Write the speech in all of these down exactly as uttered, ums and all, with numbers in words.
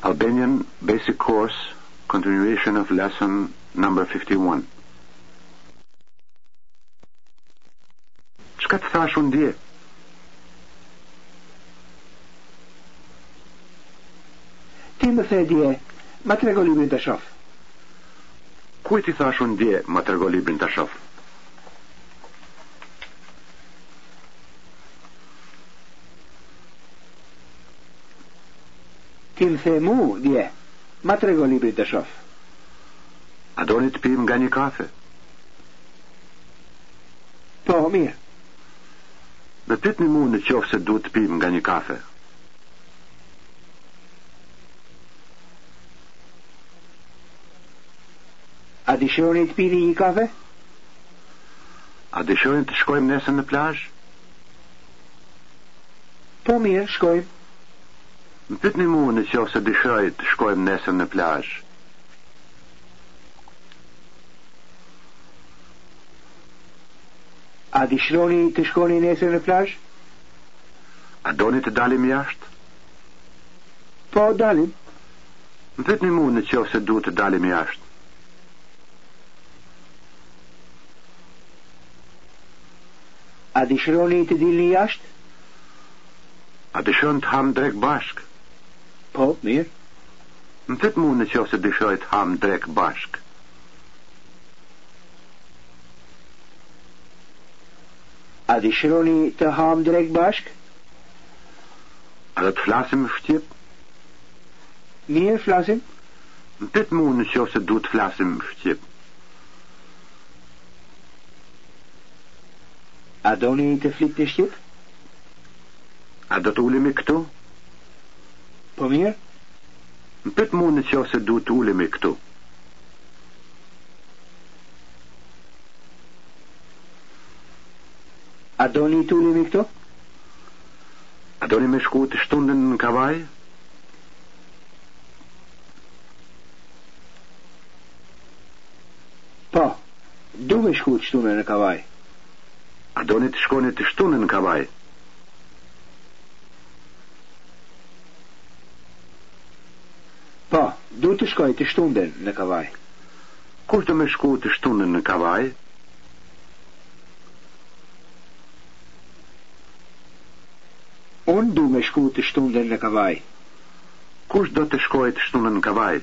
Albanian Basic Course, continuation of lesson number fifty-one. Çka të thash unë dje? Ti më the dje, ma trego librin të shoh. Kujt I thash unë dje, ma trego librin të shoh? Ti më the mu dje, ma trego librin të shoh. A doni të pim nga një kafe? Po, mirë. Me pyetni mu në qoftë se duhet të pim nga një kafe. A dëshironi të pini një kafe? A dëshironi të shkojmë nesër në plazh? Po, mirë, shkojmë. Më pyetni mu në qoftë se dëshiroj të shkojmë nesër në plazh. A dëshironi të shkoni nesër në plazh? A doni të dalim jashtë? Po, dalim. Më pyetni mu në qoftë se duhet të dalim jashtë. A dëshironi të dilni jashtë? A dëshiron të ham drek bashk? Po, mirë. Më pyet mu në qoftë se dëshiroj të ham drek bashk. A dëshironi të ham drek bashk? A do të flasim në shqip? Mirë, flasim. Më pyet mu në qoftë se duhet të flasim në shqip. A doni të flit në shqip? A do të ulemi këtu? Po, mirë. Më pyet mu në qoftë se duhet të ulemi këtu. A doni të ulemi këtu? A doni me shku të shtundën në kavaj? Po, du me shku të shtundën në kavaj. A doni të shkoni të shtundën në kavaj? Po, du të shkoj të shtundën në kavaj. Kush do me shku të shtundën në kavaj? Unë du me shku të shtundën në kavaj. Kush do të shkoj të shtundën në kavaj?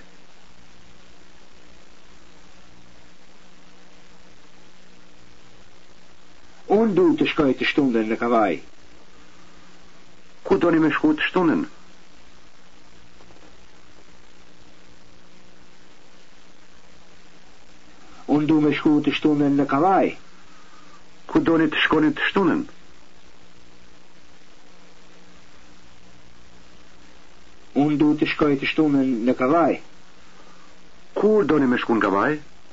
Unë du të shkoj të shtundën në kavaj. Ku doni me shku të shtundën? Unë du me shku të shtundën në kavaj. Ku doni të shkoni të shtundën? Unë du të shkoj të shtundën në kavaj. Kur doni me shku në kavaj?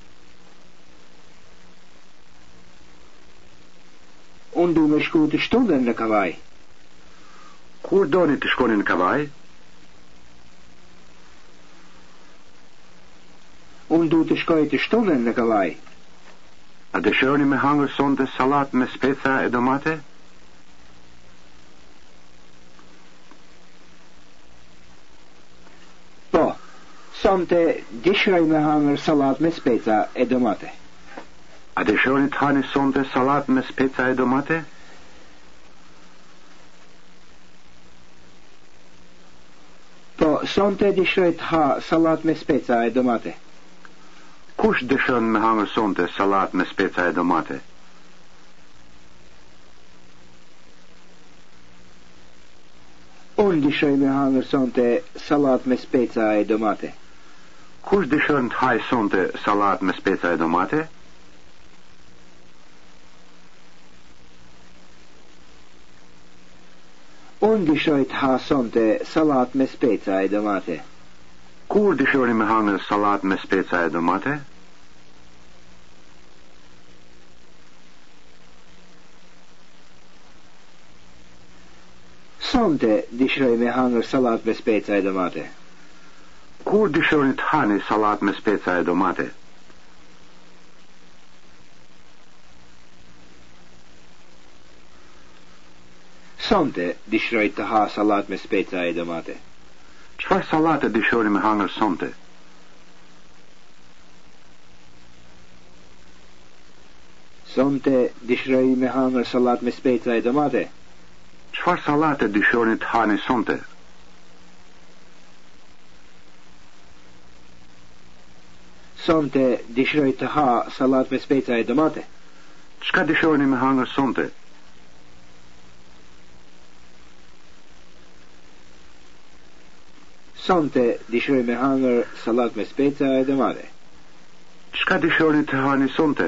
Unë du me shku të shtundën në kavaj. Kur doni të shkoni në kavaj? Unë du të shkoj të shtundën në kavaj. A dëshironi me hangër sonte salat me speca e domate? Po, sonte dëshiroj me hangër salat me speca e domate. A dëshironi të hani sonte salat me speca e domate? Po, sonte dëshiroj të ha salat me speca e domate. Kush dëshiron me hangër sonte salat me speca e domate? Unë dëshiroj me hangër sonte salat me speca e domate. Kush dëshiron të haj sonte salat me speca e domate? Unë dëshiroj të ha sonte salat me speca e domate. Kur dëshironi me hangër salat me speca e domate? Sonte dëshiroj me hangër salat me speca e domate. Kur dëshironi të hani salat me speca e domate? Sonte dëshiroj të ha salat me speca e domate. Çfarë sallate dëshironi me hangër sonte? Sonte dëshiroj me hangër sallat me speca e domate. Çfarë sallate dëshironi të hani sonte? Sonte dëshiroj të ha sallat me speca e domate. Çka dëshironi me hangër sonte? Sonte dëshiroj me hangër sallat me speca e domate. Çka dëshironi të hani sonte?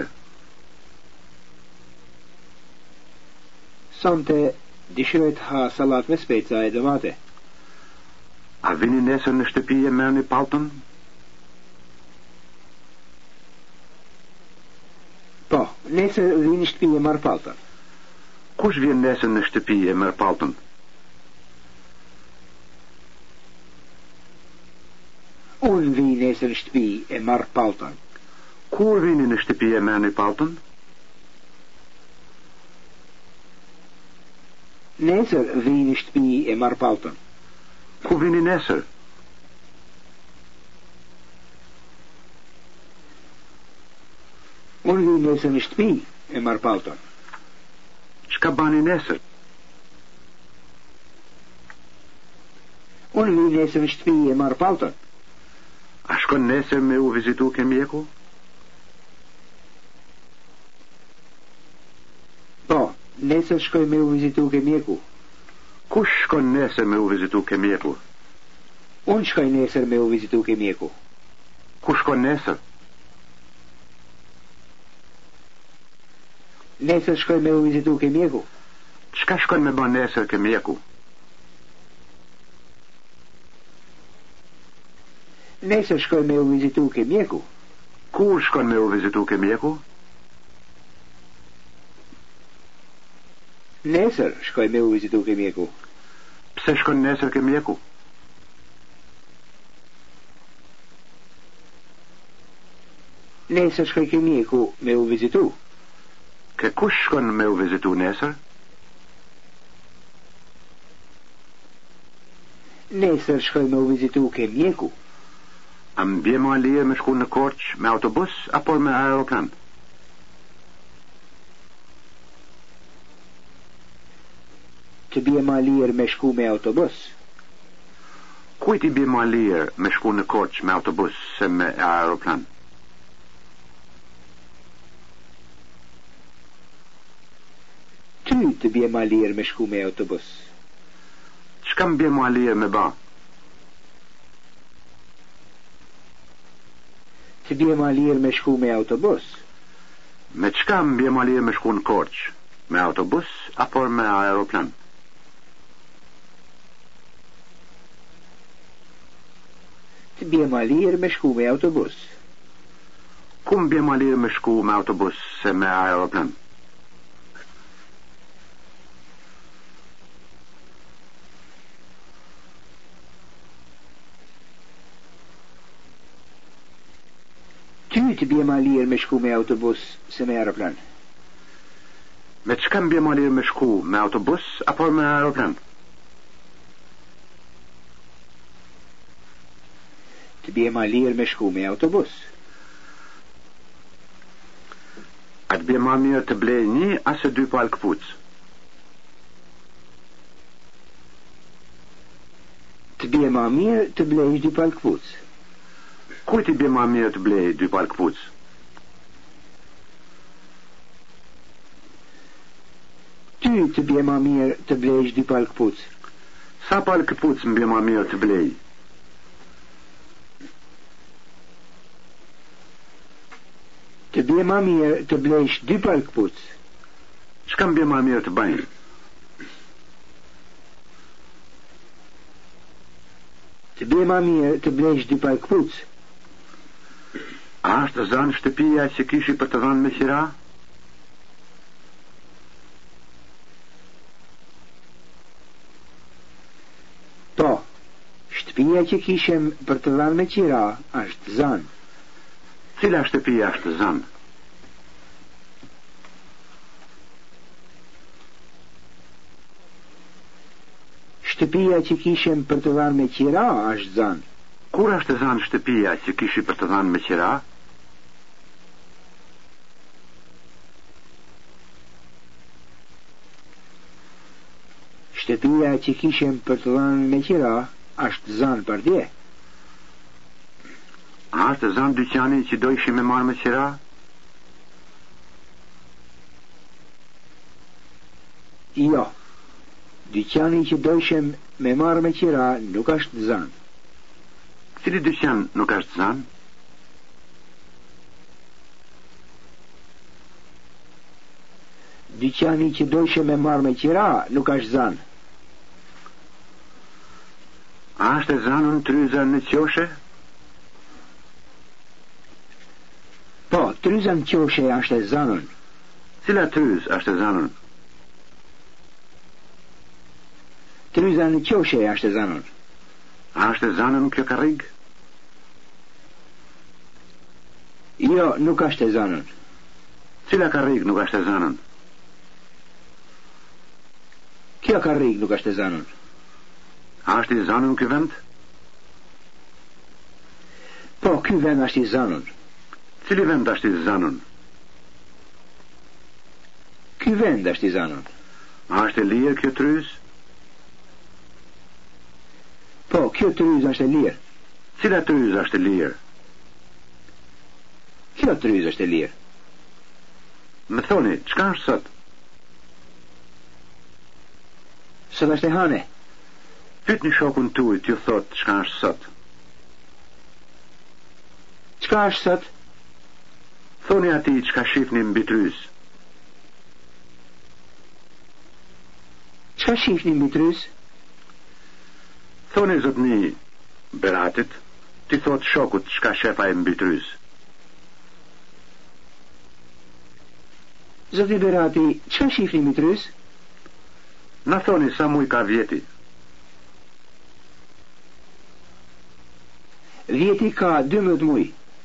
Sonte dëshiroj të ha sallat me speca e domate. A vini nesër në shtëpi e merrni palltën? Po, nesër vini në shtëpi e marr palltën. Kush vjen nesër në shtëpi e merr palltën? Unë vi nesër në shtëpi e marr palltën. Kur vini në shtëpi e merrni palltën? Nesër vi në shtëpi e marr palltën. Ku vini nesër? Unë vi nesër në shtëpi e marr palltën. Çka bani nesër? Unë vi nesër në shtëpi e marr palltën. A shkon nesër me u vizitu ke mjeku? Po, nesër shkoj me u vizitu ke mjeku. Kush shkon nesër me u vizitu ke mjeku? Unë shkoj nesër me u vizitu ke mjeku. Kush shkon nesër? Nesër shkoj me u vizitu ke mjeku. Çka shkon me bën nesër ke mjeku? Nesër shkoj me u vizitu ke mjeku. Kur shkon me u vizitu ke mjeku? Nesër shkoj me u vizitu ke mjeku. Pse shkon nesër ke mjeku? Nesër shkoj ke mjeku me u vizitu. Ke kush shkon me u vizitu nesër? Nesër shkoj me u vizitu ke mjeku. A më bje ma lirë me shku në Korçë me autobus apo me aeroplan? Të bje ma lirë me shku me autobus. Kujt i bje ma lirë me shku në Korçë me autobus se me aeroplan? Ty të bje ma lirë me shku me autobus. Çka më bje ma lirë me ba? Të bje ma lirë me shku me autobus. Me çka më bje ma lirë me shku në Korçë? Me autobus apo me aeroplan? Të bje ma lirë me shku me autobus. Ku më bje ma lirë me shku me autobus se me aeroplan? Ty të bje ma lirë me shku me autobus se me aeroplan. Me çka më bje ma lirë me shku me autobus apo me aeroplan? Të bje ma lirë me shku me autobus. A të bje ma mirë të blej një ase dy palë këpucë? Të bje ma mirë të blej dy palë këpucë. Kujt i bje ma mirë të blej dy palë këpucë? Ty të bje ma mirë të blej dy palë këpucë. Sa palë këpucë më bje ma mirë të blej? Të bje ma mirë të blejsh dy palë këpucë. Çka më bje ma mirë të bëjnë? Të bje ma mirë të blejsh dy palë këpucë. A është zanë shtëpia që kishi për të dhanë me qira? Po, shtëpia që kishem për të dhanë me qira është zanë. Cila shtëpia është zanë? Shtëpia që kishim për të dhanë me qira është zan. Kur është zan shtëpia që kishi për të dhanë me qira? Shtëpia që kishim për të dhanë me qira është zan për dje. A është zan dyqani që do ishim me marrë me qira? Jo. Dyqani që do ishim me marrë me qira nuk është zan. Cili dyqan nuk është zan? Dyqani që do ishim me marrë me qira nuk është zan. A është zanun tryza në qoshe? Po, tryza në qoshe është zanun. Cila tryz është zanun? Tryza në qoshe është zanun. A është zanun kjo karrig? Jo, nuk është zanun. Cila karrig nuk është zanun? Kjo karrig nuk është zanun. A është i zanun ky vend? Po, ky vend është i zanun. Cili vend është i zanun? Ky vend është i zanun. A është e lirë kjo tryz? Po, kjo tryz është e lirë. Cila tryz është e lirë? Kjo tryz është e lirë. Më thoni, çka është sot? Sot është e hane. Pyetni shokun tuaj t'ju thot çka është sot. Çka është sot? Thoni atij çka shihni mbi tryz. Çka shihni mbi tryz? Thoni zotni Beratit, ti thot shokut çka shef ai mbi tryz. Zoti Berati, çka shihni mbi tryz? Na thoni sa muj ka vjeti. Vjeti ka dymbëdhjetë muj.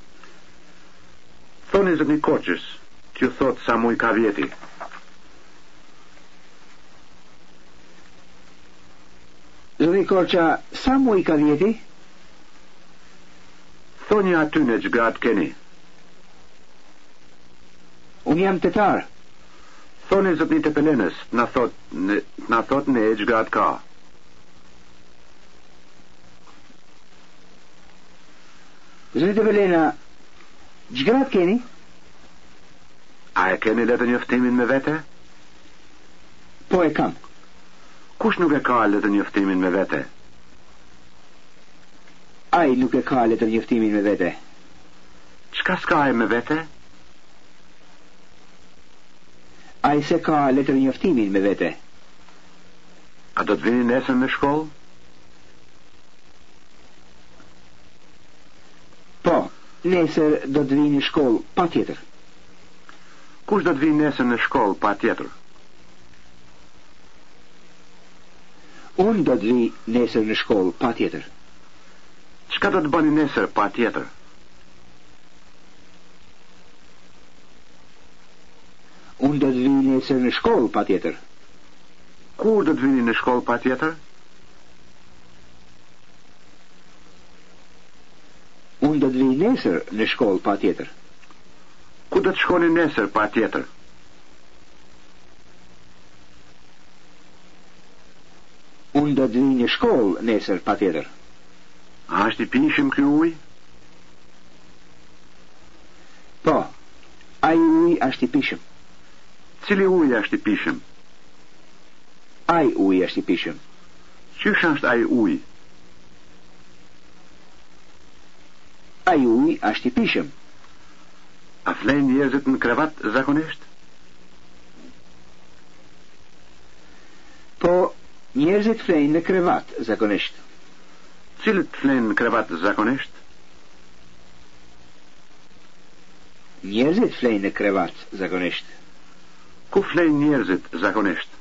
Thoni zotni Korçës, t'ju thot sa muj ka vjeti. Zoti Korça, sa muj ka vjeti? Thoni atyne që gratë keni. Unë jam tetar. Thoni zotni Tepelenës, na thot ne, na thot ne që gratë ka. Zoti Tepelena, që gratë keni? A e keni letë njoftimin me vete? Po e kam. Kush nuk e ka letë njoftimin me vete? Ai nuk e ka letë njoftimin me vete. Çka s'ka e me vete? Ai se ka letë njoftimin me vete. A do të vini nesër në shkollë? Po, nesër do të vini në shkollë, pa tjetër. Kush do të vini nesër në shkollë, pa tjetër? Unë do të vi nesër në shkollë, pa tjetër. Çka do të bëni nesër, pa tjetër? Unë do të vi nesër në shkollë, pa tjetër. Kur do të vini në shkollë, pa tjetër? Unë do të vi nesër në shkollë, pa tjetër. Ku do të shkoni nesër, pa tjetër? Unë do të vi në shkollë nesër, pa tjetër. A është i pishëm ky ujë? Po, ai ujë është i pishëm. Cili ujë është i pishëm? Ai ujë është i pishëm. Qysh është ai ujë? Ai ujë është i pishëm. A flen njerëzit në krevat zakonisht? Po, njerëzit flenë në krevat zakonisht. Cilët flen në krevat zakonisht? Njerëzit flenë në krevat zakonisht. Ku flen njerëzit zakonisht?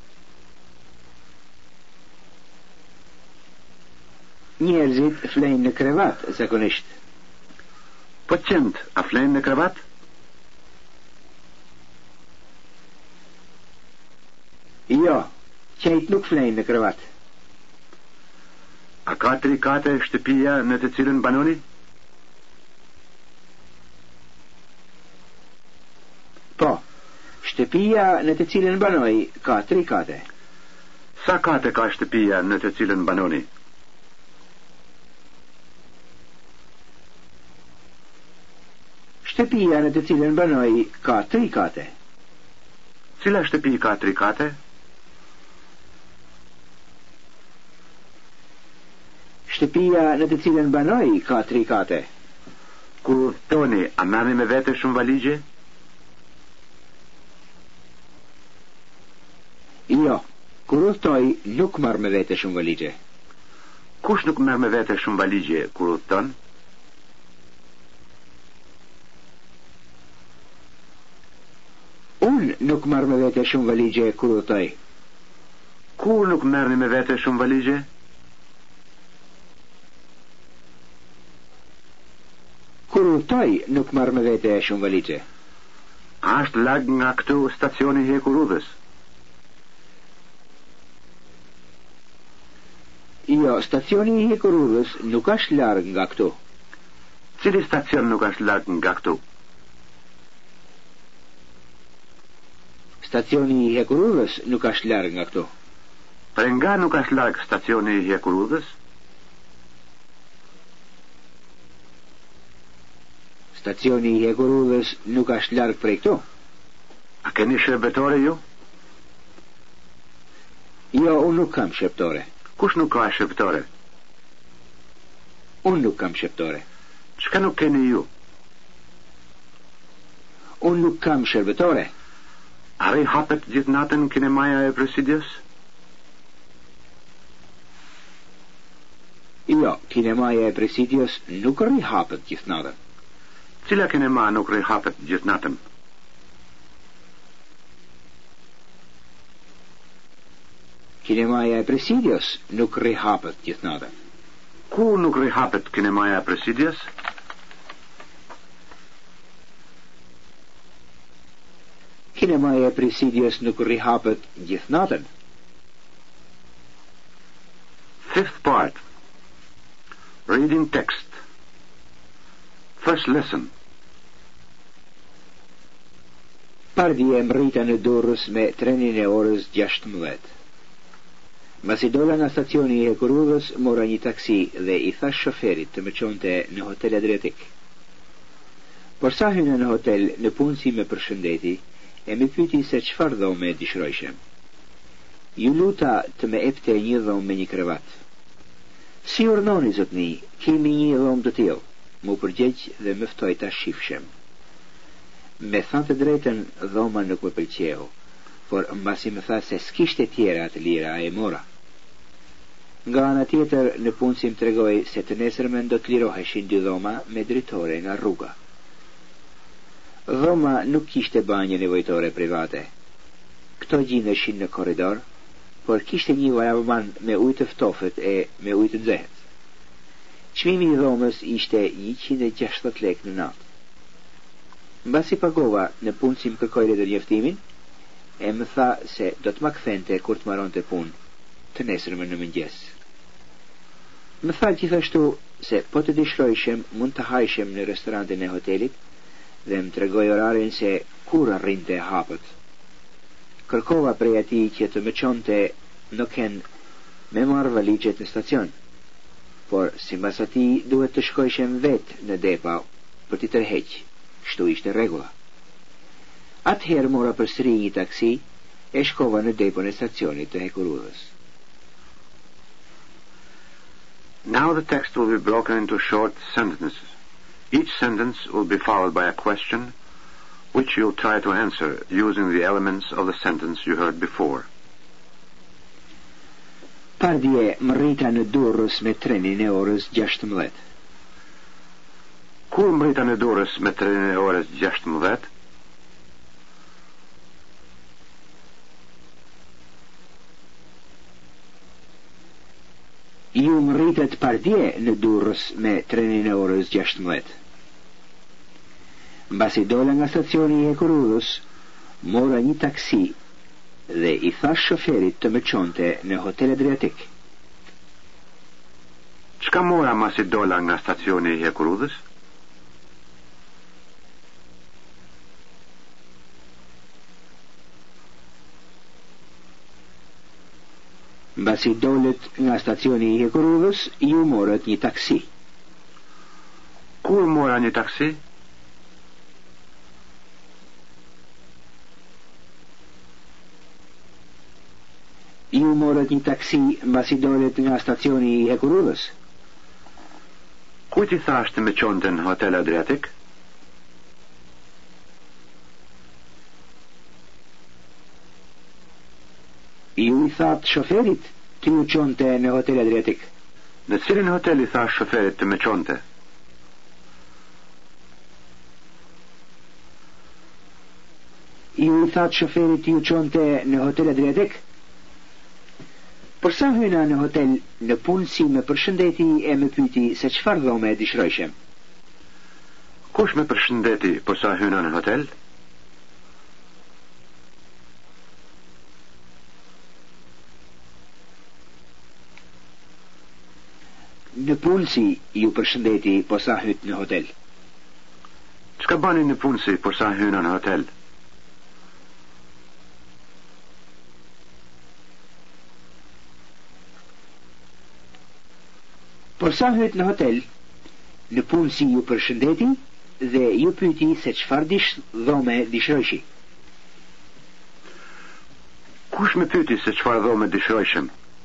Njerëzit flenë në krevat zakonisht. Po qend, a flen në krevat? Jo, qejt nuk flenë në krevat. A ka tri kate shtëpia në të cilën banoni? Po, shtëpia në të cilën banoj ka tri kate. Sa kate ka shtëpia në të cilën banoni? Shtëpia në të cilën banoj ka tri kate. Cila shtëpi ka tri kate? Shtëpia në të cilën banoj ka tri kate. Kur udhtoni, a merrni me vete shumë valigje? Jo, kur udhtoj nuk marr me vete shumë valigje. Kush nuk merr me vete shumë valigje kur udhton? Unë nuk marr me vete shumë valigje kur udhtoj. Kur nuk merrni me vete shumë valigje? Kur udhtoj nuk marr me vete shumë valigje. A është larg nga këtu stacioni Hekurudhës? Jo, stacioni i Hekurudhës nuk është larg nga këtu. Cili stacion nuk është larg nga këtu? Stacioni i Hekurudhës nuk është larg nga këtu. Për nga nuk është larg stacioni i Hekurudhës? Stacioni i Hekurudhës nuk është larg prej këtu. A keni shërbetore ju? Jo, unë nuk kam shërbetore. Kush nuk ka shërbetore? Unë nuk kam shërbetore. Çka nuk keni ju? Unë nuk kam shërbetore. A rri hapet gjithë natën kinemaja e Presidios? Jo, kinemaja e Presidios nuk rri hapet gjithë natën. Cila kinema nuk rri hapet gjithë natën? Kinemaja e Presidios nuk rri hapet gjithë natën. Ku nuk rri hapet kinemaja e Presidios? Kinemaja e Presidios nuk rri hapet gjithë natën. Fifth part. Reading text. First lesson. Pardje mrita në Durrës me trenin e orës gjashtëmbëdhjetë. Masi dola nga stacioni i Hekurudhës, mora një taksi dhe i thash shoferit të më çonte në hotel Adriatik. Por sa hyna në hotel, në punësi me përshëndeti, e më pyeti se çfarë dhome dëshirojshem. Ju luta të më epte një dhomë me një krevat. Si urdhoni, zotni, kemi një dhomë të tillë. Mu përgjegj dhe më ftoi ta shifshem. Me thënë të drejtën, dhoma nuk më pëlqeu, por mbasi më tha se s'kishte tjera të lira, e mora. Nga ana tjetër, në punësim tregoi se të nesërmen do të liroheshin dy dhoma me dritore nga rruga. Dhoma nuk kishte banjë nevojtore private. Këto gjindeshin në korridor, por kishte një lavabo me ujë të ftofët e me ujë të nxehtë. Çmimi i dhomës ishte njëqind e gjashtëdhjetë lekë në natë. Mbasi pagova, në punësim kërkoi letër njoftimin, e më tha se do të ma kthente kur të maronte punë, të nesërmen në mëngjes. Më tha gjithashtu se po të dëshirojshem mund të hajshem në restorantin e hotelit dhe më tregoi orarin se kur arrinte hapët. Kërkova prej atij që të më çonte në ken me marr valigjet në stacion, por sipas atij duhet të shkojshem vetë në depa për t'i tërheq. Kështu ishte rregulla. Atëherë mora përsëri një taksi e shkova në depon e stacionit të Hekurudhës. Now the text will be broken into short sentences. Each sentence will be followed by a question which you'll try to answer using the elements of the sentence you heard before. Pardje më rrita në Durrës me trenin e orës gjashtëmbëdhjetë. Kur mrita në Durrës me trenin e orës gjashtëmbëdhjetë? Ju më rritet pardje në Durrës me trenin e orës gjashtëmbëdhjetë. Mbasi dola nga stacioni i Hekurudhës, mora një taksi dhe i thash shoferit të më çonte në hotel Adriatik. Çka mora masi dola nga stacioni i Hekurudhës? Mbasi dolet nga stacioni i Hekurudhës, ju morët një taksi. Kur mora një taksi? Ju morët një taksi mbasi dolet nga stacioni i Hekurudhës. Kujt i thashtë me qonte në Hotel Adriatik? Ju i thatë shoferit të ju qonte në Hotel Adriatik. Në cilin hotel i thash shoferit të me qonte? Ju i thatë shoferit të ju qonte në Hotel Adriatik? Për sa hyna në hotel, në punë si me përshëndeti e me pyti se qfar dhome e dishrojshem. Kush me përshëndeti për sa hyna në hotel? Në punë si ju përshëndeti për sa hyt në hotel. Çka bani në punë si për sa hyna në hotel? Por sa hyt në hotel, në punë si ju përshëndeti dhe ju pyti se qfar dish dhome dishrojshi. Kush me pyti se qfar dhome dishrojshem?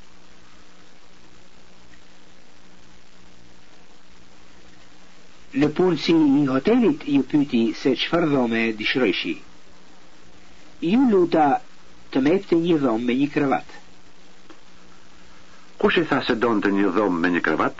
Në punë si i hotelit ju pyti se qfar dhome dishrojshi. Ju luta të mepte një dhomë me një kravat. Kush i tha se donte një dhomë me një kravat?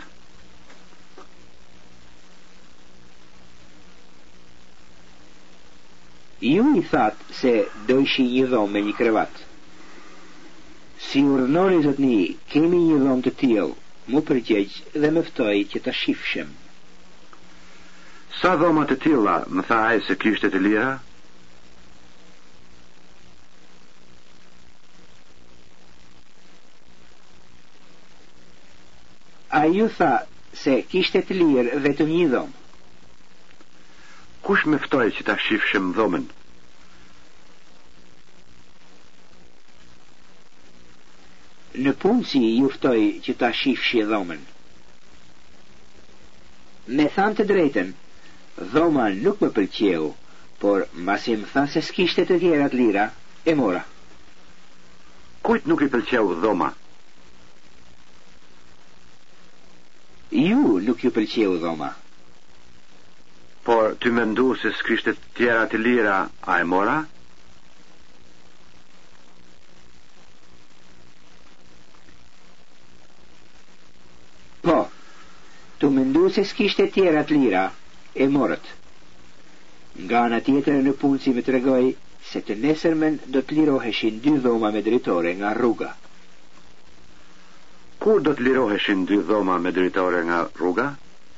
Ju i thatë se dojshi një dhomë me një kravat. Si urdhnori zotni, kemi një dhomë të tillë, mu përgjegj dhe më ftoi që ta shifshem. Sa dhoma të tilla më tha ai se kishte të lira? A ju tha se kishte të lirë vetëm një dhomë. Kush me ftoi që ta shifshem dhomën? Në punë si ju ftoi që ta shifshi dhomën. Me thanë të drejten, dhoma nuk më pëlqeu, por masi më tha se s'kishte të tjera të lira, e mora. Kujt nuk i pëlqeu dhoma? Ju nuk ju pëlqeu dhoma. Por ty mendu se s'kishte të tjera të lira, a e mora? Po, tu mendu se s'kishte tjera të lira, e morët. Nga ana tjetër në punë si me të regoj se të nesërmen do të liroheshin dy dhoma me dritore nga rruga. Kur do të liroheshin dy dhoma me dritore nga rruga?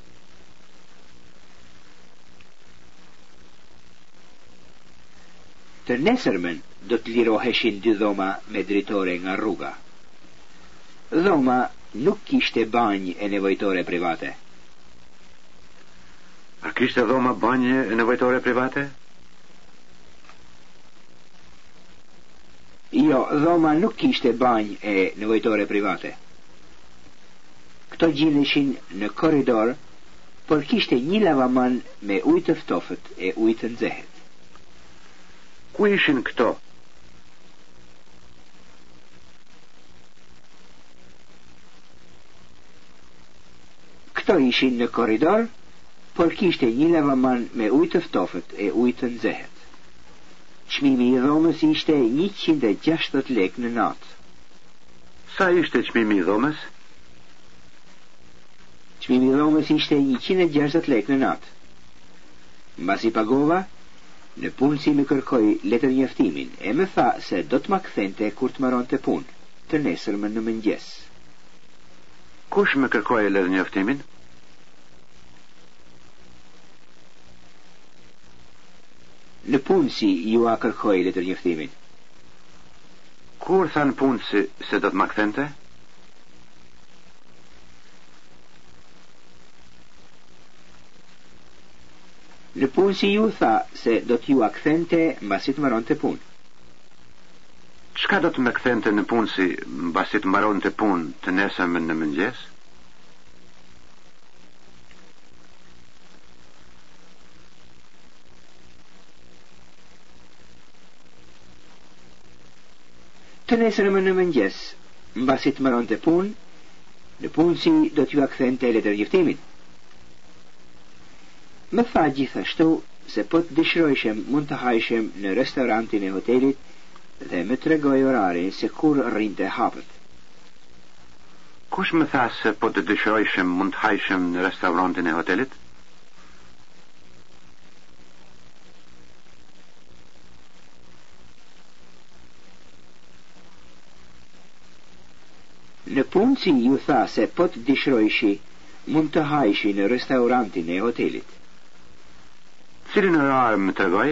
Të nesërmen do të liroheshin dy dhoma me dritore nga rruga. Dhoma nuk kishte banjë e nevojtore private. A kishte dhoma banjë e nevojtore private? Jo, dhoma nuk kishte banjë e nevojtore private. Këto gjindeshin në korridor, por kishte një lavaman me ujë të ftofët e ujë të nxehët. Ku ishin këto? Këto ishin në korridor, por kishte një lavaman me ujë të ftofët e ujë të nxehët. Çmimi i dhomës ishte njëqind e gjashtëdhjetë lekë në natë. Sa ishte çmimi i dhomës? Çmimi i dhomës ishte njëqind e gjashtëdhjetë lekë në natë. Mbasi pagova, në punë si më kërkoi letër njoftimin e më tha se do të ma kthente kur të maronte punë, të nesërmen në mëngjes. Kush më kërkoi letër njoftimin? Në punë si ju a kërkoi letër njoftimin. Kur than punë si se do të ma kthente? Në punësi ju tha se do t'ju akthente mbasi të mbaronte punë. Çka do të më kthente në punësi mbasi të mbaronte punë të nesërmen në mëngjes? Të nesërmen në mëngjes, mbasi të mbaronte punë, në punësi do t'ju akthente letër njoftimin. Më tha gjithashtu se po të dëshirojshem mund të hajshem në restorantin e hotelit dhe më tregoi orarin se kur rrinte hapët. Kush më tha se po të dëshirojshem mund të hajshem në restorantin e hotelit? Në punësi ju tha se po të dëshirojshi mund të hajshi në restorantin e hotelit. Cilin orar më tregoi?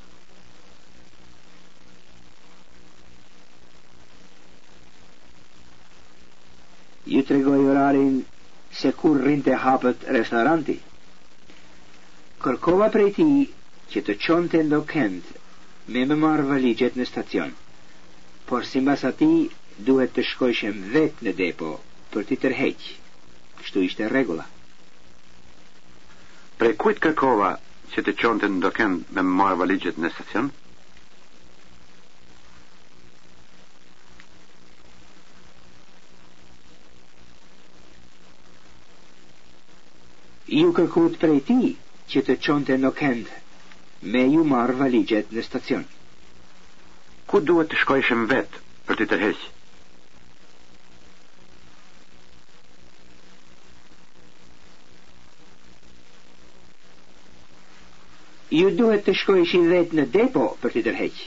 Ju tregoi orarin se kur rrinte hapët restoranti. Kërkova prej tij që të çonte ndo kënd me më marrë valigjet në stacion, por sipas atij duhet të shkojshem vetë në depo për t'i tërheq. Kështu ishte rregulla. Prej kujt kërkova që të çonte ndo kënd me më marrë valigjet në stacion? Ju kërkuat prej tij që të çonte ndo kënd me ju marrë valigjet në stacion. Ku duhet të shkojshem vetë për t'i tërheq? Ju duhet të shkojshin vetë në depo për t'i tërheq.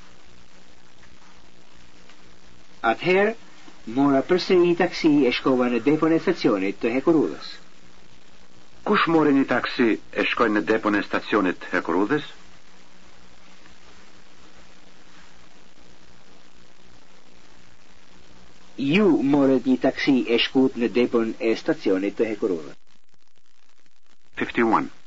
Atëherë, mora përsëri një taksi e shkova në depon e stacionit të Hekurudhës. Kush mori një taksi e shkoi në depon e stacionit Hekurudhës? Ju morët një taksi e shkut në depon e stacionit të Hekurudhës. fifty-one.